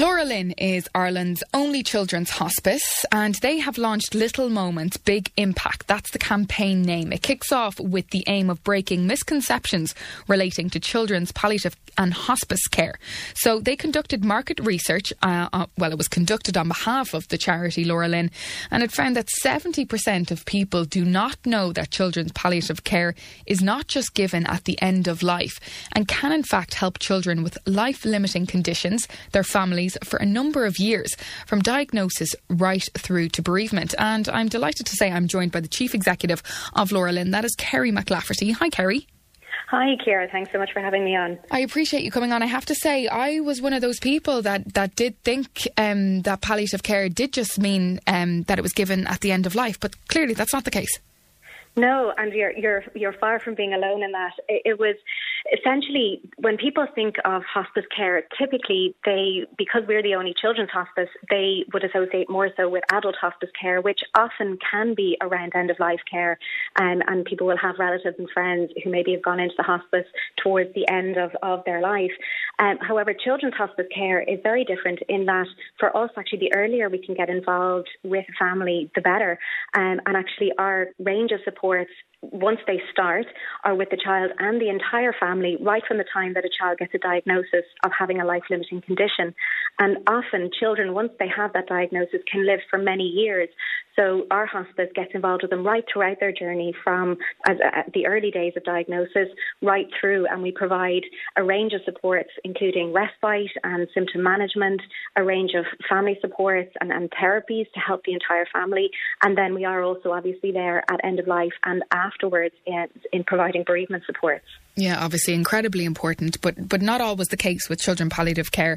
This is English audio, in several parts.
Laura Lynn is Ireland's only children's hospice, and they have launched Little Moments, Big Impact. That's the campaign name. It kicks off with the aim of breaking misconceptions relating to children's palliative and hospice care. So they conducted market research, it was conducted on behalf of the charity Laura Lynn, and it found that 70% of people do not know that children's palliative care is not just given at the end of life and can in fact help children with life-limiting conditions, their families, for a number of years, from diagnosis right through to bereavement. And I'm delighted to say I'm joined by the Chief Executive of Laura Lynn, that is Kerry McLafferty. Hi, Kerry. Hi, Ciara. Thanks so much for having me on. I appreciate you coming on. I have to say, I was one of those people that did think that palliative care did just mean that it was given at the end of life, but clearly that's not the case. No, and you're far from being alone in that. It was essentially, when people think of hospice care, typically because we're the only children's hospice, they would associate more so with adult hospice care, which often can be around end-of-life care, and people will have relatives and friends who maybe have gone into the hospice towards the end of their life. However, children's hospice care is very different in that, for us, actually, the earlier we can get involved with a family, the better. And actually, our range of supports, once they start, are with the child and the entire family right from the time that a child gets a diagnosis of having a life-limiting condition. And often children, once they have that diagnosis, can live for many years. So our hospice gets involved with them right throughout their journey, from the early days of diagnosis right through, and we provide a range of supports, including respite and symptom management, a range of family supports and therapies to help the entire family. And then we are also obviously there at end of life and afterwards in providing bereavement supports. Yeah, obviously incredibly important, but not always the case with children's palliative care,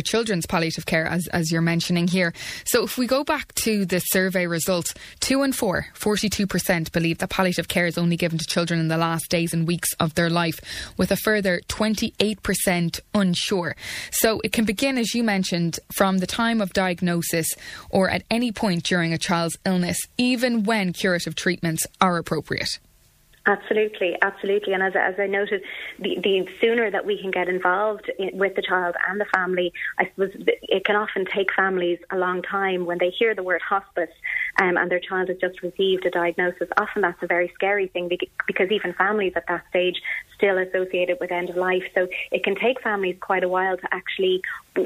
as you're mentioning here. So if we go back to the survey results, 2 in 4, 42% believe that palliative care is only given to children in the last days and weeks of their life, with a further 28% unsure. So it can begin, as you mentioned, from the time of diagnosis or at any point during a child's illness, even when curative treatments are appropriate. Absolutely. And as I noted, the sooner that we can get involved with the child and the family, I suppose it can often take families a long time when they hear the word hospice and their child has just received a diagnosis. Often that's a very scary thing because even families at that stage still associate it with end of life. So it can take families quite a while to actually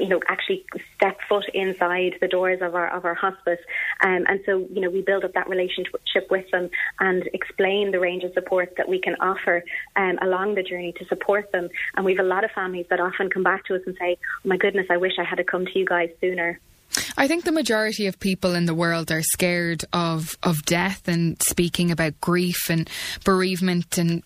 step foot inside the doors of our hospice. And so, we build up that relationship with them and explain the range of support that we can offer along the journey to support them. And we have a lot of families that often come back to us and say, oh my goodness, I wish I had come to you guys sooner. I think the majority of people in the world are scared of death and speaking about grief and bereavement, and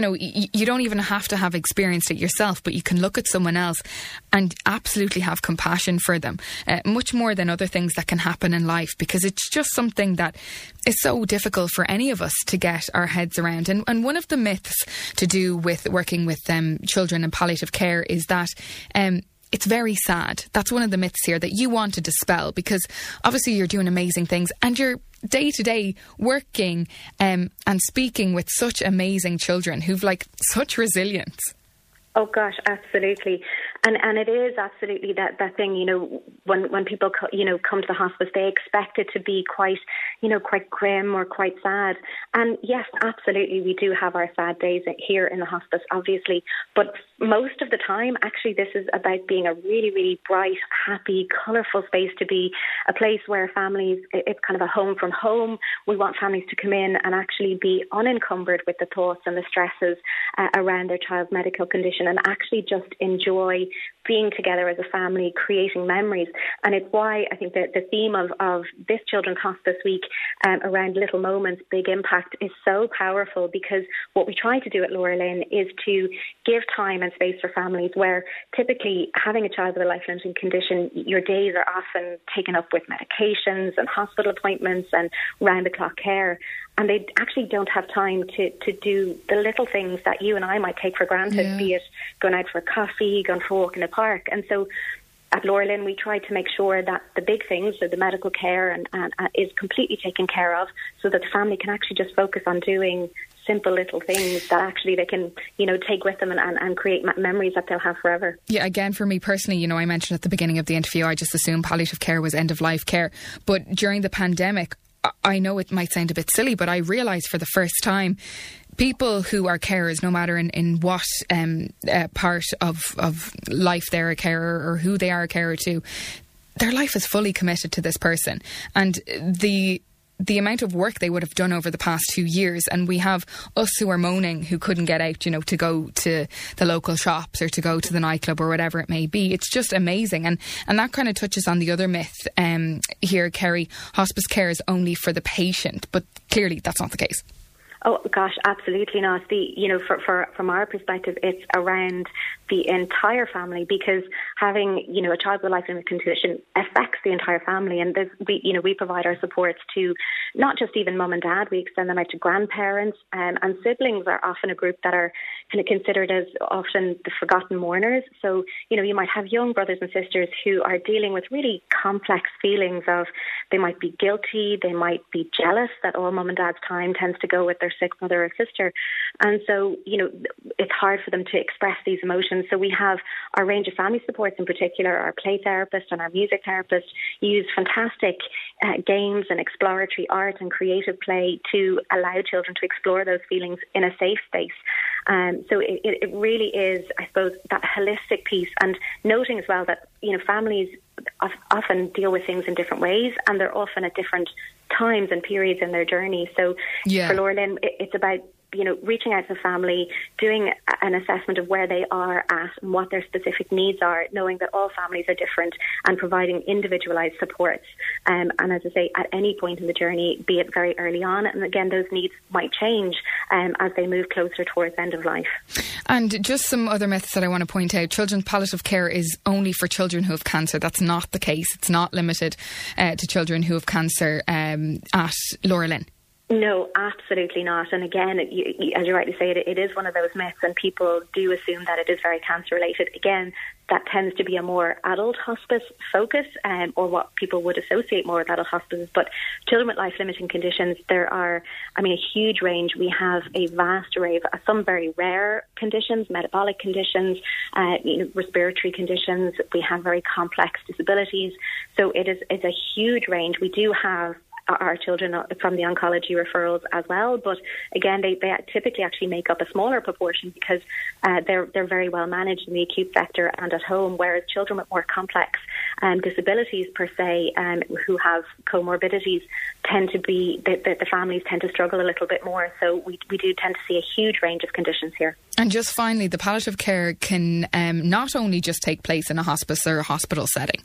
you don't even have to have experienced it yourself, but you can look at someone else and absolutely have compassion for them, much more than other things that can happen in life, because it's just something that is so difficult for any of us to get our heads around. And one of the myths to do with working with children in palliative care is that it's very sad. That's one of the myths here that you want to dispel, because obviously you're doing amazing things and you're day to day working and speaking with such amazing children who've such resilience. Oh gosh, absolutely. And it is absolutely that thing, when people come to the hospice, they expect it to be quite grim or quite sad. And yes, absolutely, we do have our sad days here in the hospice, obviously. But most of the time, actually, this is about being a really, really bright, happy, colourful space to be, a place where families, it's kind of a home from home. We want families to come in and actually be unencumbered with the thoughts and the stresses around their child's medical condition, and actually just enjoy being together as a family, creating memories. And it's why I think that the theme of this Children's Hospice Week around Little Moments, Big Impact is so powerful, because what we try to do at Laura Lynn is to give time and space for families where typically having a child with a life-limiting condition, your days are often taken up with medications and hospital appointments and round-the-clock care. And they actually don't have time to do the little things that you and I might take for granted, be it going out for a coffee, going for a walk in the park. And so at Laura Lynn, we try to make sure that the big things, so the medical care and is completely taken care of, so that the family can actually just focus on doing simple little things that actually they can, take with them and create memories that they'll have forever. Yeah, again, for me personally, I mentioned at the beginning of the interview, I just assumed palliative care was end-of-life care. But during the pandemic, I know it might sound a bit silly, but I realised for the first time people who are carers, no matter in what part of life they're a carer or who they are a carer to, their life is fully committed to this person. And the amount of work they would have done over the past 2 years, and we have us who are moaning who couldn't get out, to go to the local shops or to go to the nightclub or whatever it may be. It's just amazing. And that kind of touches on the other myth here, Kerry. Hospice care is only for the patient, but clearly that's not the case. Oh gosh, absolutely not. From our perspective, it's around the entire family, because having a child with a life-limiting condition affects the entire family, and we provide our supports to not just even mum and dad. We extend them out to grandparents, and siblings are often a group that are kind of considered as often the forgotten mourners. So you might have young brothers and sisters who are dealing with really complex feelings of, they might be guilty, they might be jealous that all mum and dad's time tends to go with their sick brother or sister, and so it's hard for them to express these emotions. So we have our range of family supports, in particular our play therapist and our music therapist use fantastic games and exploratory art and creative play to allow children to explore those feelings in a safe space. So it really is, I suppose, that holistic piece, and noting as well that families often deal with things in different ways, and they're often at different times and periods in their journey. So for Laura Lynn, it's about reaching out to the family, doing an assessment of where they are at and what their specific needs are, knowing that all families are different, and providing individualised supports. And as I say, at any point in the journey, be it very early on, and again, those needs might change as they move closer towards end of life. And just some other myths that I want to point out. Children's palliative care is only for children who have cancer. That's not the case. It's not limited to children who have cancer at Laura Lynn. No, absolutely not. And again, as you rightly say, it is one of those myths, and people do assume that it is very cancer related. Again, that tends to be a more adult hospice focus, or what people would associate more with adult hospices. But children with life-limiting conditions, there are, a huge range. We have a vast array of some very rare conditions, metabolic conditions, respiratory conditions. We have very complex disabilities. So it's a huge range. We do have our children from the oncology referrals as well, but again, they typically actually make up a smaller proportion, because they're very well managed in the acute sector and at home, whereas children with more complex disabilities per se, who have comorbidities, tend to be the families tend to struggle a little bit more. So we do tend to see a huge range of conditions here. And just finally, the palliative care can not only just take place in a hospice or a hospital setting.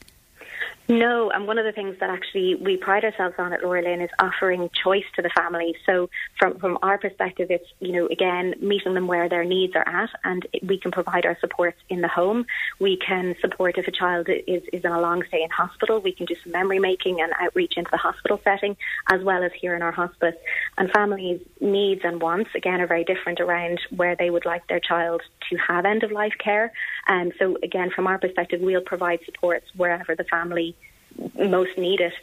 No, and one of the things that actually we pride ourselves on at Laura Lynn is offering choice to the family. So from our perspective, it's, again, meeting them where their needs are at, and we can provide our supports in the home. We can support if a child is in a long stay in hospital. We can do some memory making and outreach into the hospital setting, as well as here in our hospice. And families' needs and wants, again, are very different around where they would like their child to have end-of-life care. And so, again, from our perspective, we'll provide supports wherever the family most need it.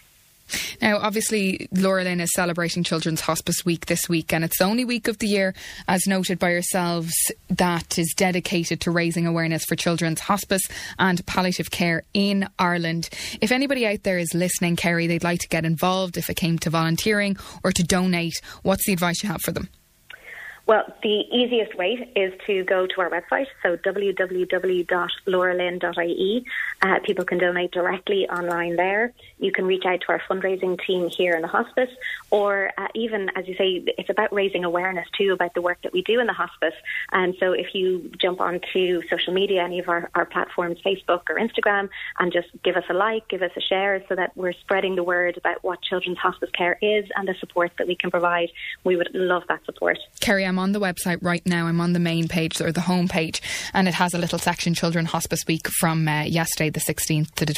Now, obviously, Laura Lynn is celebrating Children's Hospice Week this week, and it's the only week of the year, as noted by yourselves, that is dedicated to raising awareness for children's hospice and palliative care in Ireland. If anybody out there is listening, Kerry, they'd like to get involved, if it came to volunteering or to donate, what's the advice you have for them? Well, the easiest way is to go to our website, so www.lauralynn.ie. People can donate directly online there. You can reach out to our fundraising team here in the hospice, or even, as you say, it's about raising awareness too about the work that we do in the hospice. And so if you jump onto social media, any of our platforms, Facebook or Instagram, and just give us a like, give us a share, so that we're spreading the word about what children's hospice care is and the support that we can provide. We would love that support. Kerry, I'm on the website right now. I'm on the main page, or the home page, and it has a little section, Children's Hospice Week, from yesterday the 16th to the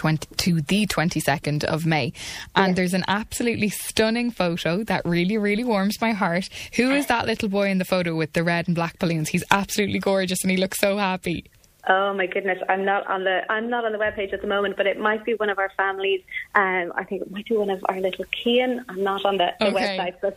22nd of May, and there's an absolutely stunning photo that really, really warms my heart. Who is that little boy in the photo with the red and black balloons? He's absolutely gorgeous and he looks so happy. Oh my goodness, I'm not on the webpage at the moment, but it might be one of our families. I think it might be one of our little Cian. I'm not on the website, but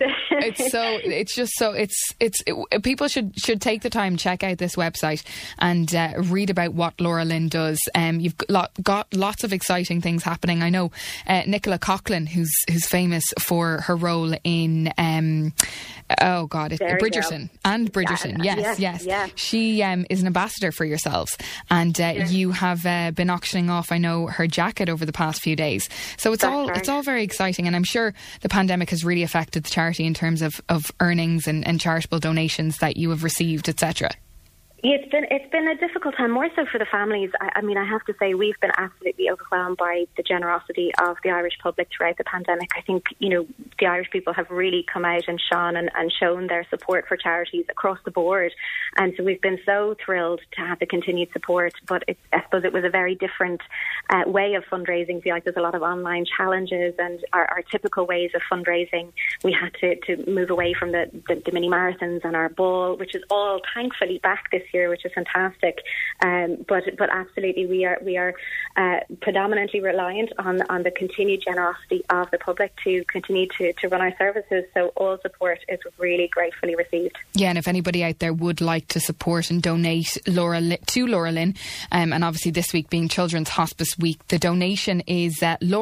people should take the time, check out this website and read about what Laura Lynn does. You've got lots of exciting things happening. I know Nicola Coughlan, who's famous for her role in Bridgerton and Bridgerton. Yes. She is an ambassador for yourselves. And you have been auctioning off, I know, her jacket over the past few days. So it's all very exciting. And I'm sure the pandemic has really affected the charity in terms of earnings and charitable donations that you have received, etc. Yeah, it's been a difficult time, more so for the families. I mean, I have to say we've been absolutely overwhelmed by the generosity of the Irish public throughout the pandemic. I think, the Irish people have really come out and shone and shown their support for charities across the board. And so we've been so thrilled to have the continued support. But I suppose it was a very different way of fundraising. I feel like there's a lot of online challenges, and our typical ways of fundraising, we had to move away from the mini marathons and our ball, which is all thankfully back this year, which is fantastic. But absolutely, we are predominantly reliant on the continued generosity of the public to continue to run our services. So all support is really gratefully received. Yeah, and if anybody out there would like to support and donate to Laura Lynn, and obviously this week being Children's Hospice Week, the donation is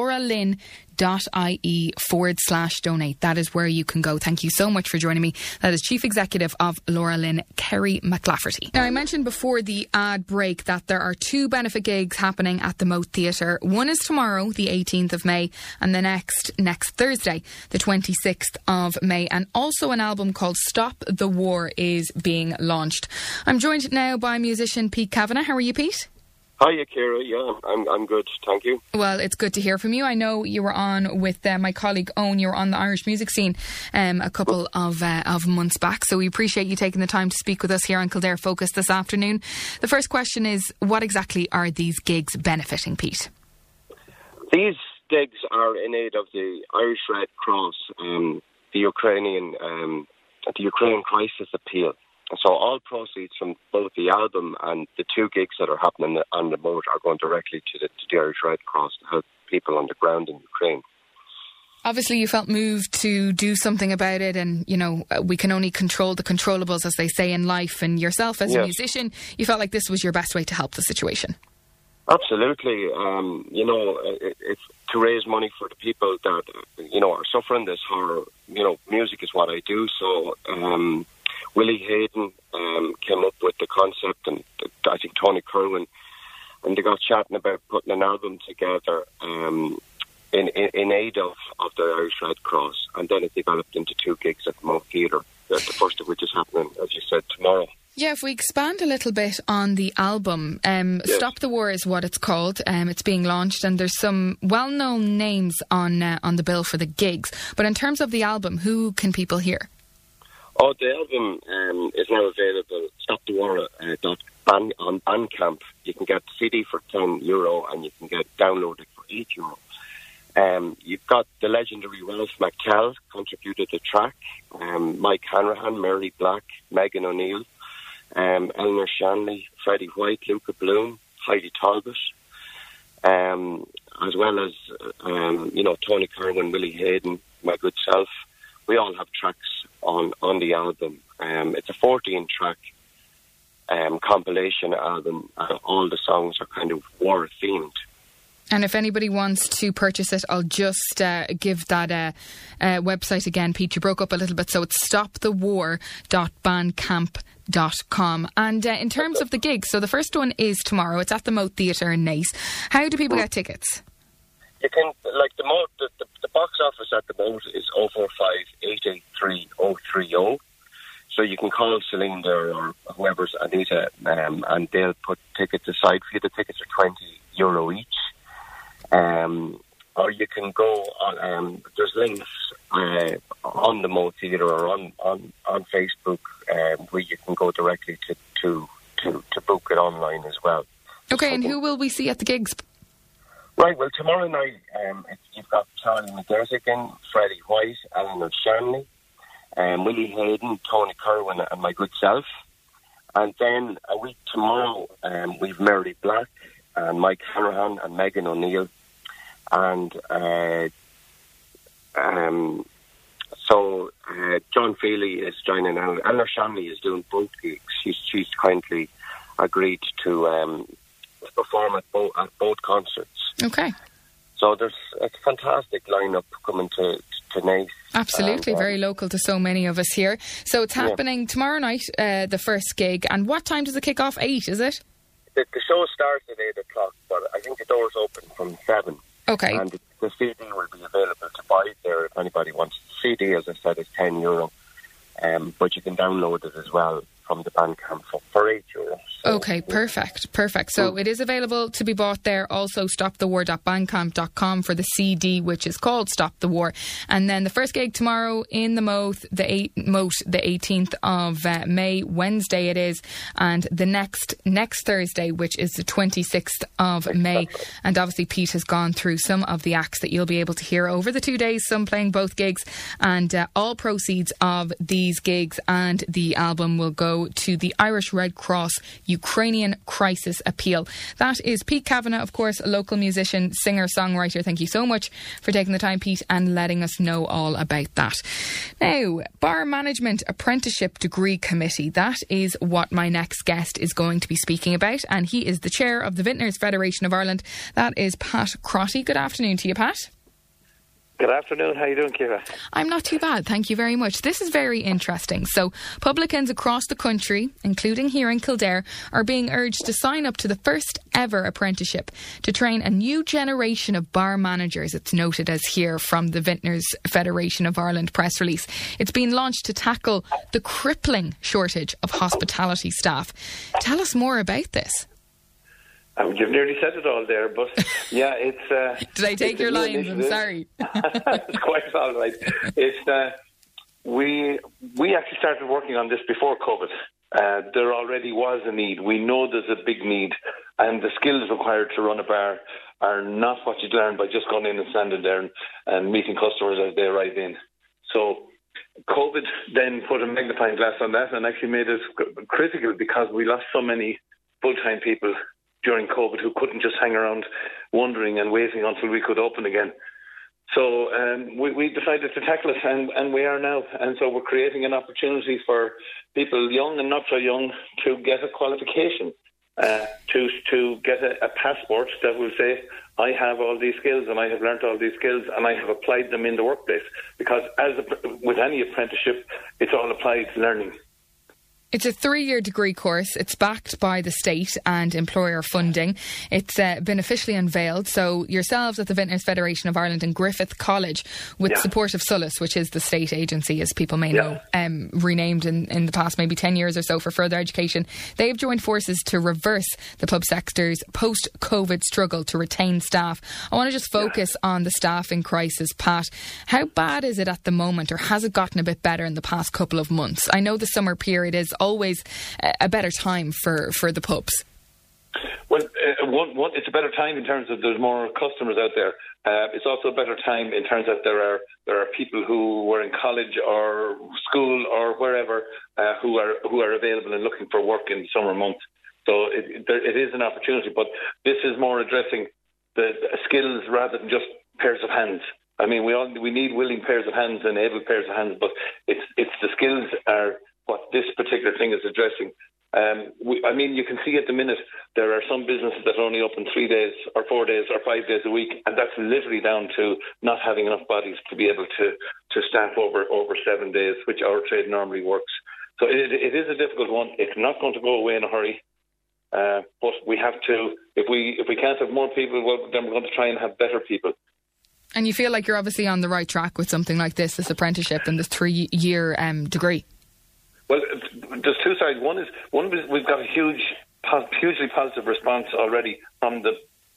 lauralynn.ie/donate. That is where you can go. Thank you so much for joining me. That is Chief Executive of Laura Lynn, Kerry McLafferty. Now, I mentioned before the ad break that there are 2 benefit gigs happening at the Moat Theatre. One is tomorrow, the 18th of May, and the next Thursday, the 26th of May. And also an album called Stop the War is being launched. I'm joined now by musician Pete Kavanagh. How are you, Pete? Hiya, Ciara. Yeah, I'm good. Thank you. Well, it's good to hear from you. I know you were on with my colleague Owen. You were on the Irish music scene a couple of months back. So we appreciate you taking the time to speak with us here on Kildare Focus this afternoon. The first question is, what exactly are these gigs benefiting, Pete? These gigs are in aid of the Irish Red Cross, the Ukrainian crisis appeal. So all proceeds from both the album and the 2 gigs that are happening on the Moat are going directly to the Irish Red Cross to help people on the ground in Ukraine. Obviously, you felt moved to do something about it, and, we can only control the controllables, as they say in life. And yourself, as a musician, you felt like this was your best way to help the situation. Absolutely. It's to raise money for the people that, are suffering this horror. Music is what I do, so... Willie Hayden came up with the concept, and I think Tony Kerwin, and they got chatting about putting an album together in aid of the Irish Red Cross, and then it developed into 2 gigs at the Moat Theatre, the first of which is happening, as you said, tomorrow. Yeah, if we expand a little bit on the album, yes. Stop the War is what it's called. It's being launched, and there's some well-known names on the bill for the gigs. But in terms of the album, who can people hear? Oh, the album is now available. Stop the War on Bandcamp. You can get the CD for €10 and you can get downloaded for €8. You've got the legendary Ralph McTell contributed the track. Mike Hanrahan, Mary Black, Megan O'Neill, Eleanor Shanley, Freddie White, Luca Bloom, Heidi Talbot, as well as Tony Kerwin, Willie Hayden, my good self. We all have tracks on the album. It's a 14-track compilation album. All the songs are kind of war-themed. And if anybody wants to purchase it, I'll just give that website again, Pete. You broke up a little bit, so it's stopthewar.bandcamp.com. And in terms of the gigs, so the first one is tomorrow. It's at the Moat Theatre in Naas. How do people get tickets? You can, like the box office at the Moat is 045-883-030. So you can call Celine or whoever's Anita, and they'll put tickets aside for you. The tickets are €20 each. Or you can go on, there's links on the Moat Theatre or on Facebook where you can go directly to book it online as well. Okay, and who will we see at the gigs? Right, well, tomorrow night you've got Charlie McGettigan, Freddie White, Eleanor Shanley, Willie Hayden, Tony Kerwin and my good self. And then a week tomorrow, we've Mary Black and Mike Hanrahan and Megan O'Neill. And so John Feely is joining. Eleanor Shanley is doing both gigs. She's kindly agreed to perform at both concerts. Okay. So there's a fantastic lineup coming to Naas. Absolutely, very local to so many of us here. So it's happening tomorrow night, the first gig. And what time does it kick off? 8, is it? The show starts at 8 o'clock, but I think the doors open from 7. Okay. And the CD will be available to buy there if anybody wants. The CD, as I said, is €10. But you can download it as well from the Bandcamp for €8. So, okay, perfect. So it is available to be bought there. Also, stopthewar.bandcamp.com for the CD, which is called Stop the War. And then the first gig tomorrow in the Moat, the 18th of May, Wednesday it is. And the next Thursday, which is the 26th of May. And obviously Pete has gone through some of the acts that you'll be able to hear over the 2 days, some playing both gigs. And all proceeds of these gigs and the album will go to the Irish Red Cross Ukrainian Crisis Appeal. That is Pete Kavanagh, of course, a local musician, singer, songwriter. Thank you so much for taking the time, Pete, and letting us know all about that. Now, Bar Management Apprenticeship Degree Committee. That is what my next guest is going to be speaking about, and he is the chair of the Vintners Federation of Ireland. That is Pat Crotty. Good afternoon to you, Pat. Good afternoon. How are you doing, Ciara? I'm not too bad, thank you very much. This is very interesting. So, publicans across the country, including here in Kildare, are being urged to sign up to the first ever apprenticeship to train a new generation of bar managers. It's noted as here from the Vintners Federation of Ireland press release. It's been launched to tackle the crippling shortage of hospitality staff. Tell us more about this. You've nearly said it all there, but yeah, it's... Did I take your lines? I'm sorry. It's quite all right. It's we actually started working on this before COVID. There already was a need. We know there's a big need, and the skills required to run a bar are not what you learn by just going in and standing there and meeting customers as they arrive in. So COVID then put a magnifying glass on that and actually made it critical because we lost so many full-time people during COVID who couldn't just hang around wondering and waiting until we could open again. So we decided to tackle it, and we are now. And so we're creating an opportunity for people young and not so young to get a qualification, to get a passport that will say, I have all these skills and I have learnt all these skills and I have applied them in the workplace. Because with any apprenticeship, it's all applied learning. It's a 3-year degree course. It's backed by the state and employer funding. It's been officially unveiled. So yourselves at the Vintners Federation of Ireland and Griffith College, with support of SOLAS, which is the state agency, as people may know, renamed in the past maybe 10 years or so for further education. They've joined forces to reverse the pub sector's post-COVID struggle to retain staff. I want to just focus on the staffing crisis, Pat. How bad is it at the moment, or has it gotten a bit better in the past couple of months? I know the summer period is always a better time for the pubs. Well, it's a better time in terms of there's more customers out there. It's also a better time in terms of there are people who were in college or school or wherever who are available and looking for work in the summer months. So it is an opportunity, but this is more addressing the skills rather than just pairs of hands. I mean, we need willing pairs of hands and able pairs of hands, but it's the skills are what this particular thing is addressing. You can see at the minute there are some businesses that are only open 3 days or 4 days or 5 days a week, and that's literally down to not having enough bodies to be able to staff over 7 days, which our trade normally works. So it is a difficult one. It's not going to go away in a hurry, but we have to. If we can't have more people, well, then we're going to try and have better people. And you feel like you're obviously on the right track with something like this apprenticeship and this 3-year degree. Well, there's two sides. One is we've got a hugely positive response already from the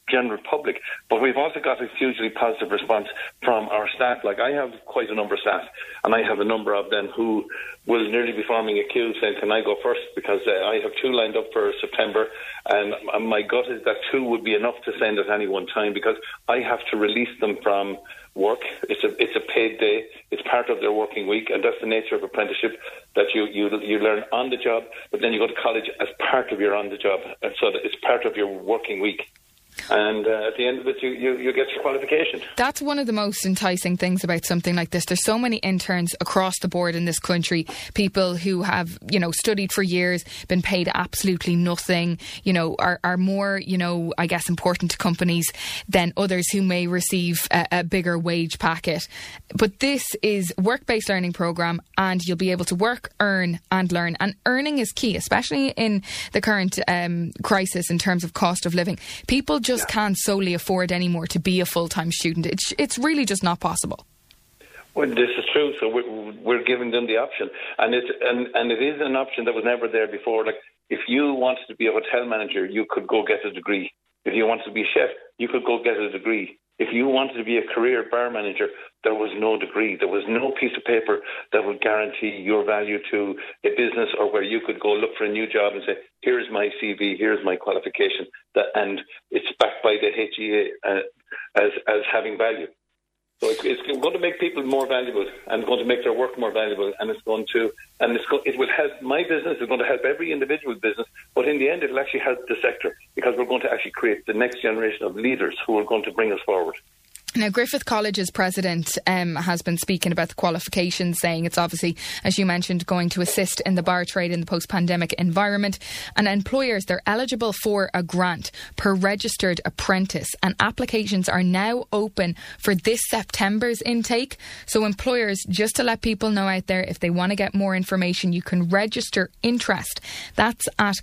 general public. But we've also got a hugely positive response from our staff. Like, I have quite a number of staff, and I have a number of them who will nearly be forming a queue saying, can I go first? Because I have 2 lined up for September, and my gut is that 2 would be enough to send at any one time, because I have to release them from work. It's a paid day. It's part of their working week, and that's the nature of apprenticeship, that you learn on the job, but then you go to college as part of your on the job, and so that it's part of your working week. And at the end of it, you get your qualification. That's one of the most enticing things about something like this. There's so many interns across the board in this country, people who have, studied for years, been paid absolutely nothing, are more, I guess, important to companies than others who may receive a bigger wage packet. But this is work-based learning programme, and you'll be able to work, earn and learn. And earning is key, especially in the current crisis in terms of cost of living. People just can't solely afford anymore to be a full-time student. It's really just not possible. Well, this is true. So we're giving them the option, and it is an option that was never there before. Like, if you wanted to be a hotel manager, you could go get a degree. If you wanted to be a chef, you could go get a degree. If you wanted to be a career bar manager, there was no degree. There was no piece of paper that would guarantee your value to a business, or where you could go look for a new job and say, here's my CV, here's my qualification, and it's backed by the HEA as having value. So it's going to make people more valuable, and going to make their work more valuable, and it will help my business. It's going to help every individual business, but in the end, it'll actually help the sector, because we're going to actually create the next generation of leaders who are going to bring us forward. Now, Griffith College's president has been speaking about the qualifications, saying it's obviously, as you mentioned, going to assist in the bar trade in the post-pandemic environment. And employers, they're eligible for a grant per registered apprentice, and applications are now open for this September's intake. So employers, just to let people know out there, if they want to get more information, you can register interest. That's at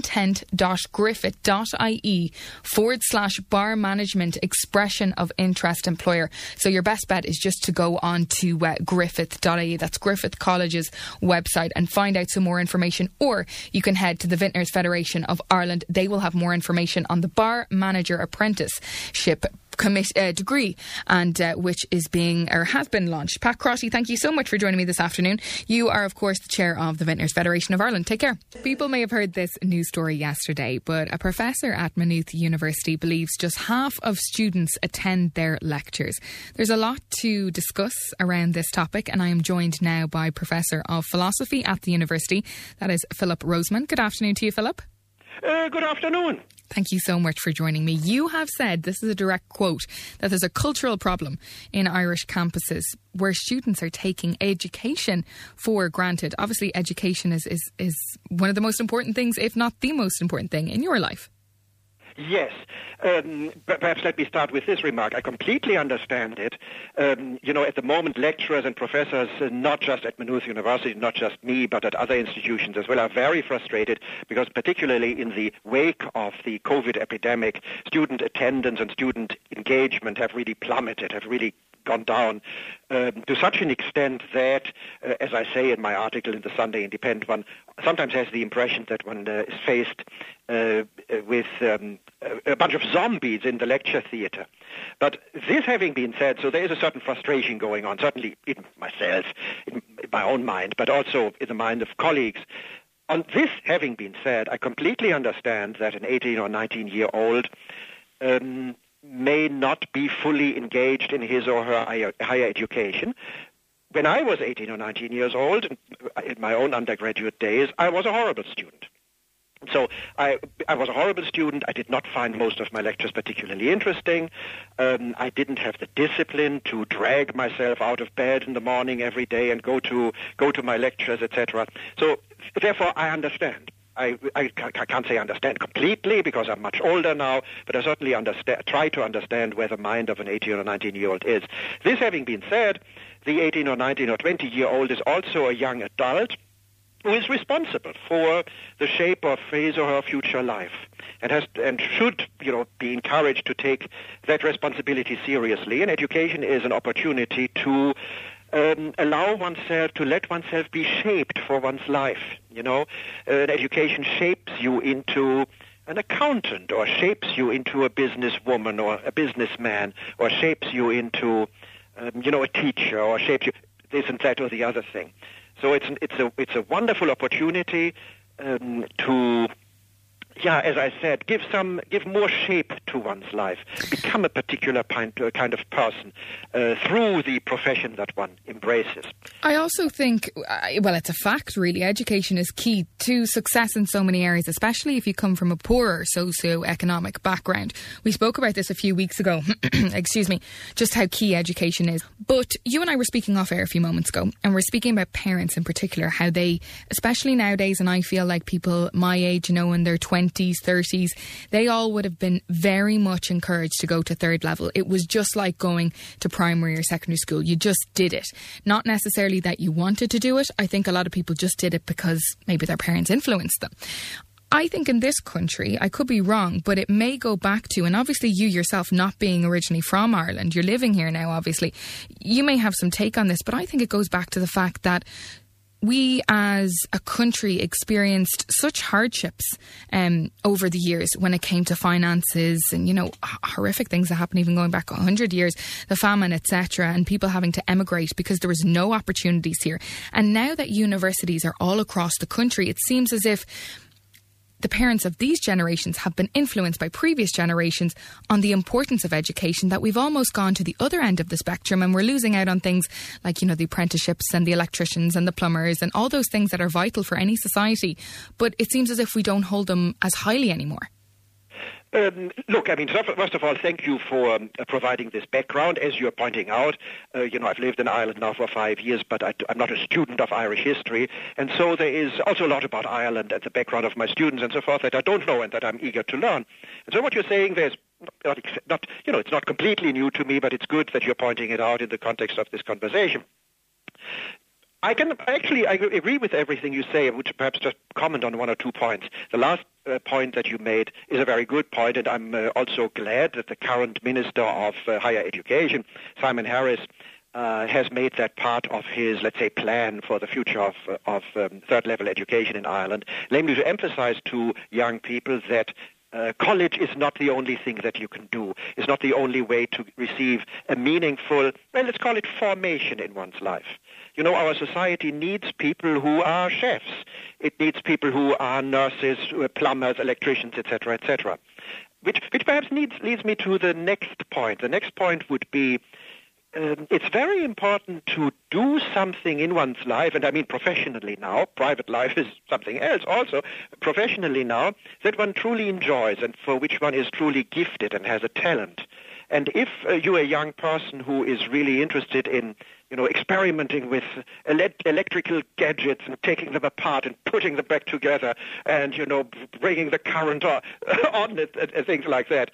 content.griffith.ie/bar management expression of interest employer. So your best bet is just to go on to griffith.ie. That's Griffith College's website, and find out some more information. Or you can head to the Vintners Federation of Ireland. They will have more information on the bar manager apprenticeship degree, and which is has been launched. Pat Crotty, thank you so much for joining me this afternoon. You are, of course, the chair of the Vintners Federation of Ireland. Take care. People may have heard this news story yesterday, but a professor at Maynooth University believes just half of students attend their lectures. There's a lot to discuss around this topic, and I am joined now by Professor of Philosophy at the university. That is Philip Roseman. Good afternoon to you, Philip. Good afternoon. Thank you so much for joining me. You have said, this is a direct quote, that there's a cultural problem in Irish campuses where students are taking education for granted. Obviously, education is one of the most important things, if not the most important thing in your life. Yes. Perhaps let me start with this remark. I completely understand it. At the moment, lecturers and professors, not just at Maynooth University, not just me, but at other institutions as well, are very frustrated because particularly in the wake of the COVID epidemic, student attendance and student engagement have really plummeted, have really gone down to such an extent that, as I say in my article in the Sunday Independent, one sometimes has the impression that one is faced with a bunch of zombies in the lecture theatre. But this having been said, so there is a certain frustration going on, certainly in myself, in my own mind, but also in the mind of colleagues. On this having been said, I completely understand that an 18 or 19-year-old may not be fully engaged in his or her higher education. When I was 18 or 19 years old, in my own undergraduate days, I was a horrible student. So I was a horrible student. I did not find most of my lectures particularly interesting. I didn't have the discipline to drag myself out of bed in the morning every day and go to my lectures, etc. So therefore, I understand. I can't say understand completely because I'm much older now, but I certainly try to understand where the mind of an 18 or 19-year-old is. This having been said, the 18 or 19 or 20-year-old is also a young adult who is responsible for the shape of his or her future life and should, be encouraged to take that responsibility seriously. And education is an opportunity to allow oneself, to let oneself be shaped for one's life. Education shapes you into an accountant, or shapes you into a businesswoman or a businessman, or shapes you into, a teacher, or shapes you this and that or the other thing. So it's a wonderful opportunity to, as I said, give more shape to one's life, become a particular kind of person through the profession that one embraces. I also think, it's a fact really, education is key to success in so many areas, especially if you come from a poorer socio-economic background. We spoke about this a few weeks ago, excuse me, just how key education is. But you and I were speaking off air a few moments ago, and we're speaking about parents in particular, how they, especially nowadays, and I feel like people my age, in their 20s, 30s, they all would have been very much encouraged to go to third level. It was just like going to primary or secondary school. You just did it. Not necessarily that you wanted to do it. I think a lot of people just did it because maybe their parents influenced them. I think in this country, I could be wrong, but it may go back to, and obviously you yourself not being originally from Ireland, you're living here now, obviously, you may have some take on this, but I think it goes back to the fact that we as a country experienced such hardships over the years when it came to finances and, horrific things that happened even going back 100 years, the famine, etc., and people having to emigrate because there was no opportunities here. And now that universities are all across the country, it seems as if the parents of these generations have been influenced by previous generations on the importance of education, that we've almost gone to the other end of the spectrum and we're losing out on things like, the apprenticeships and the electricians and the plumbers and all those things that are vital for any society. But it seems as if we don't hold them as highly anymore. Look, first of all, thank you for providing this background. As you're pointing out, I've lived in Ireland now for 5 years, but I'm not a student of Irish history. And so there is also a lot about Ireland and the background of my students and so forth that I don't know and that I'm eager to learn. And so what you're saying there is not it's not completely new to me, but it's good that you're pointing it out in the context of this conversation. I agree with everything you say. I would perhaps just comment on one or 2 points. The last point that you made is a very good point, and I'm also glad that the current Minister of Higher Education, Simon Harris, has made that part of his, let's say, plan for the future of third-level education in Ireland, namely to emphasize to young people that college is not the only thing that you can do. It's not the only way to receive a meaningful, let's call it formation in one's life. Our society needs people who are chefs. It needs people who are nurses, plumbers, electricians, etc., etc. Which perhaps leads me to the next point. The next point would be, it's very important to do something in one's life, and I mean professionally now, private life is something else also, professionally now, that one truly enjoys and for which one is truly gifted and has a talent. And if you're a young person who is really interested in, experimenting with electrical gadgets and taking them apart and putting them back together and, bringing the current on and things like that,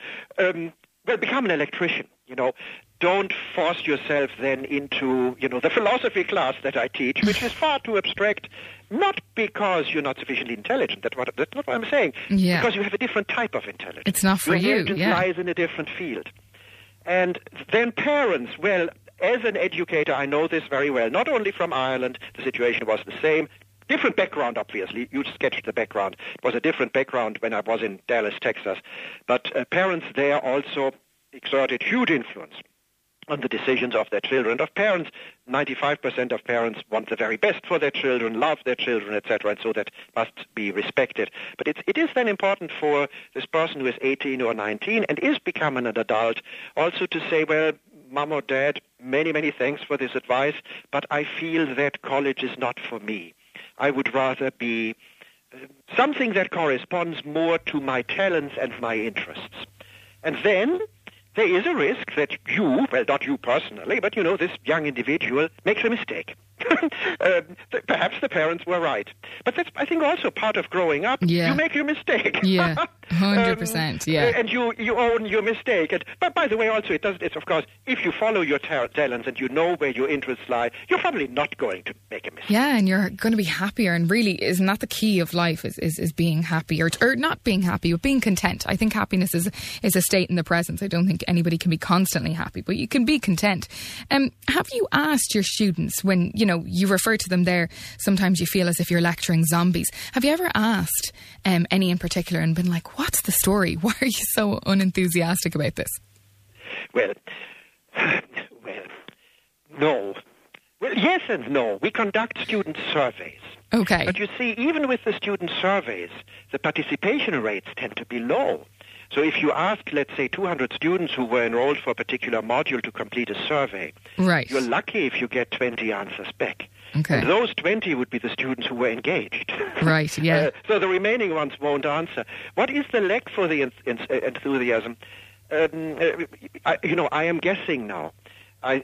become an electrician, Don't force yourself then into, the philosophy class that I teach, which is far too abstract, not because you're not sufficiently intelligent. That's not what I'm saying. Yeah. Because you have a different type of intelligence. It's not for you. Your intelligence lies in a different field. And then parents, as an educator, I know this very well. Not only from Ireland, the situation was the same. Different background, obviously. You sketched the background. It was a different background when I was in Dallas, Texas. But parents there also exerted huge influence on the decisions of their children. Of parents, 95% of parents want the very best for their children, love their children, etc., and so that must be respected. But it is then important for this person who is 18 or 19 and is becoming an adult also to say, well, Mom or Dad, many, many thanks for this advice, but I feel that college is not for me. I would rather be something that corresponds more to my talents and my interests. And then there is a risk that not you personally, but this young individual makes a mistake. Perhaps the parents were right. But that's, I think, also part of growing up. Yeah. You make your mistake. Yeah, 100%, yeah. And you own your mistake. But by the way, also, it's of course, if you follow your talents and you know where your interests lie, you're probably not going to make a mistake. Yeah, and you're going to be happier. And really, isn't that the key of life, is being happy, or not being happy, but being content. I think happiness is a state in the present. I don't think anybody can be constantly happy, but you can be content. Have you asked your students when, you refer to them there. Sometimes you feel as if you're lecturing zombies. Have you ever asked any in particular and been like, what's the story? Why are you so unenthusiastic about this? Well, no. Well, yes and no. We conduct student surveys. Okay. But you see, even with the student surveys, the participation rates tend to be low. So if you ask, let's say, 200 students who were enrolled for a particular module to complete a survey, right, you're lucky if you get 20 answers back. Okay. And those 20 would be the students who were engaged. Right, yeah. So the remaining ones won't answer. What is the lack for the enthusiasm? I am guessing now. I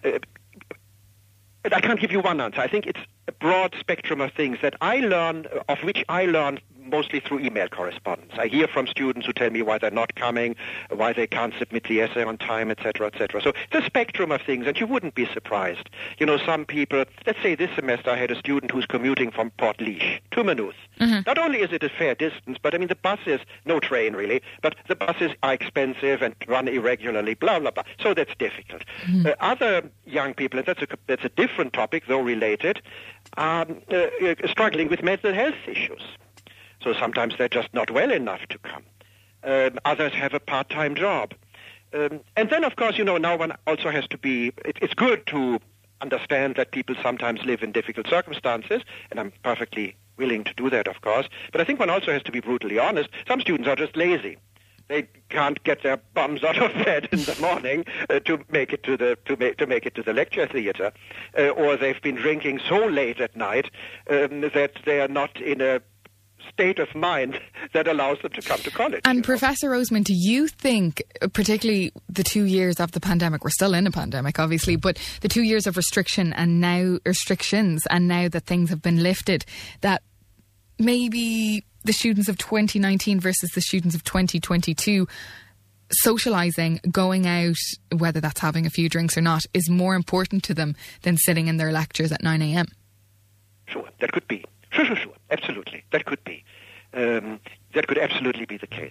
can't give you one answer. I think it's a broad spectrum of things of which I learn mostly through email correspondence. I hear from students who tell me why they're not coming, why they can't submit the essay on time, etc., etc. So it's a spectrum of things, and you wouldn't be surprised. Some people, let's say this semester I had a student who's commuting from Portlaoise to Maynooth. Mm-hmm. Not only is it a fair distance, but the buses, no train really, but the buses are expensive and run irregularly, blah, blah, blah. So that's difficult. Mm-hmm. Other young people, and that's a different topic, though related, are struggling with mental health issues. So sometimes they're just not well enough to come. Others have a part-time job. And then, of course, now one also has to be... It's good to understand that people sometimes live in difficult circumstances, and I'm perfectly willing to do that, of course. But I think one also has to be brutally honest. Some students are just lazy. They can't get their bums out of bed in the morning to make it to the lecture theatre, or they've been drinking so late at night that they are not in a state of mind that allows them to come to college. And Professor Roseman, do you think, particularly the 2 years of the pandemic, we're still in a pandemic obviously, but the 2 years of restrictions and now that things have been lifted, that maybe the students of 2019 versus the students of 2022 socialising, going out, whether that's having a few drinks or not, is more important to them than sitting in their lectures at 9 a.m? Sure, that could be. Sure. Absolutely. That could be. That could absolutely be the case.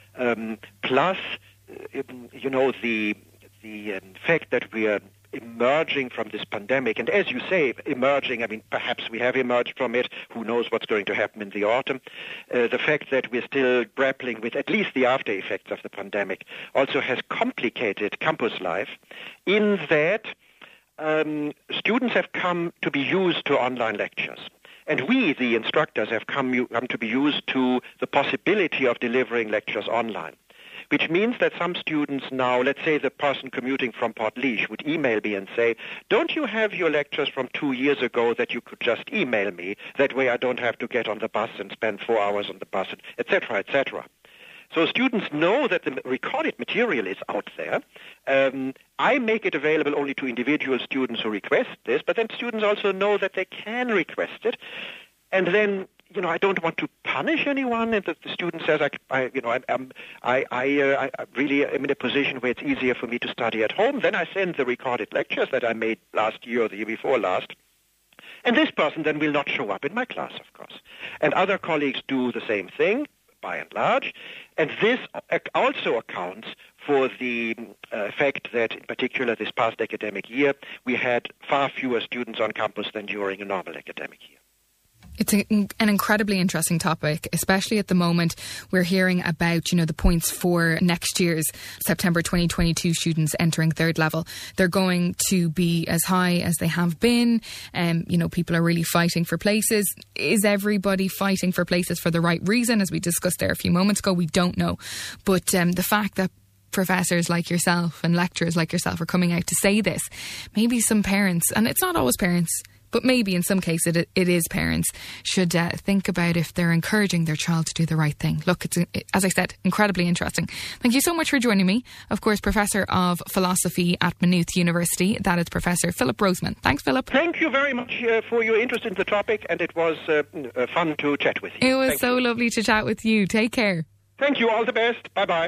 Plus, the fact that we are emerging from this pandemic, and as you say, emerging, perhaps we have emerged from it, who knows what's going to happen in the autumn. The fact that we're still grappling with at least the after effects of the pandemic also has complicated campus life in that students have come to be used to online lectures. And we, the instructors, have come to be used to the possibility of delivering lectures online, which means that some students now, let's say the person commuting from Portlaoise would email me and say, don't you have your lectures from 2 years ago that you could just email me? That way I don't have to get on the bus and spend 4 hours on the bus, etc., etc. So students know that the recorded material is out there. I make it available only to individual students who request this, but then students also know that they can request it. And then, I don't want to punish anyone. And the student says, I really am in a position where it's easier for me to study at home. Then I send the recorded lectures that I made last year or the year before last. And this person then will not show up in my class, of course. And other colleagues do the same thing, by and large. And this also accounts for the fact that, in particular, this past academic year, we had far fewer students on campus than during a normal academic year. It's an incredibly interesting topic, especially at the moment we're hearing about, the points for next year's September 2022 students entering third level. They're going to be as high as they have been. People are really fighting for places. Is everybody fighting for places for the right reason? As we discussed there a few moments ago, we don't know. But the fact that professors like yourself and lecturers like yourself are coming out to say this, maybe some parents, and it's not always parents, but maybe in some cases it is parents, should think about if they're encouraging their child to do the right thing. Look, it's, as I said, incredibly interesting. Thank you so much for joining me. Of course, Professor of Philosophy at Maynooth University. That is Professor Philip Roseman. Thanks, Philip. Thank you very much for your interest in the topic, and it was fun to chat with you. It was so lovely to chat with you. Take care. Thank you. All the best. Bye-bye.